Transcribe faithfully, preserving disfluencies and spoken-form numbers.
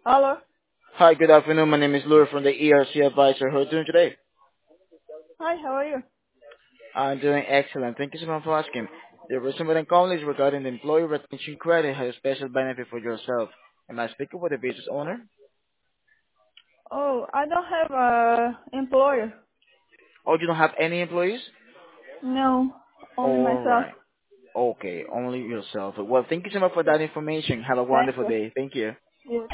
Hello. Hi, good afternoon. My name is Lure from the E R C Advisor. How are you doing today? Hi, how are you? I'm doing excellent. Thank you so much for asking. The reason why I'm calling is regarding the employee retention credit has a special benefit for yourself. Am I speaking with the business owner? Oh, I don't have a employer. Oh, you don't have any employees? No, only All myself. right. Okay, only yourself. Well, thank you so much for that information. Have a Thank wonderful you. day. Thank you. You